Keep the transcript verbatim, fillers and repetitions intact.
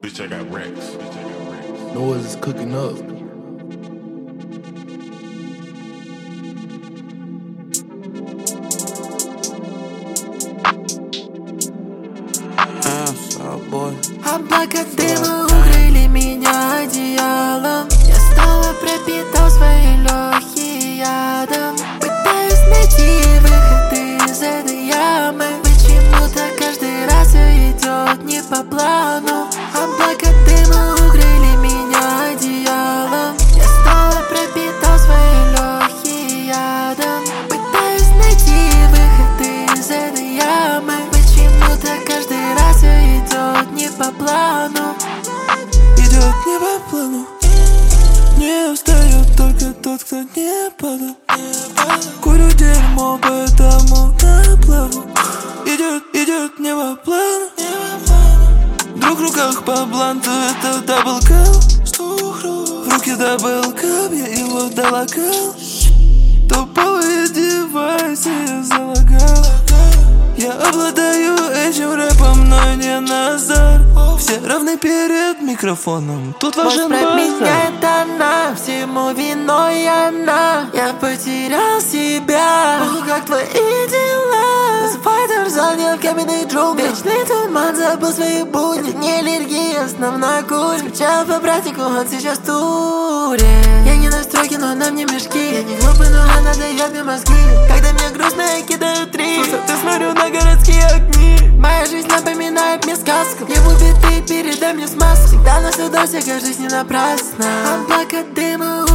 Bitch, I got racks. Bitch, I got racks. Noise is cooking up. Облака дыма укрыли меня одеялом. Я снова пропитал свои легкие ядом. Пытаюсь найти выход из этой ямы. Почему-то каждый раз все идет не по плану. Облака дыма укрыли меня одеялом. Я снова пропитал свои легкие ядом. Пытаюсь найти выход из этой ямы. Почему-то каждый раз все идет не по плану. Идет не по плану. Не устает только тот, кто не падал. Курю дерьмо, поэтому на плаву. Идет, идет не по плану. Вдруг в руках по бланту это даблкал. В руки даблкап, я его долагал. Топовые девайсы я залагал. Я обладаю этим рэпом, но не Назар. Все равны перед микрофоном. Тут важен базар. Меняет она, всему виной она. Я потерял себя. Ох, как твои дела? Файтер занял каменный джунгли. Вечный туман забыл свои будни. Это не аллергия, основной курс. Скучал по братику, он сейчас в туре. Я не на стройке, но на мне мешки. Я не глупый, но она дает мне мозги. Когда мне грустно, я кидаю три. Ты смотрю на городские огни. Моя жизнь напоминает мне сказку. Я убитый, передай мне смазку. Всегда на судосе, каждый не напрасно. Облака дыма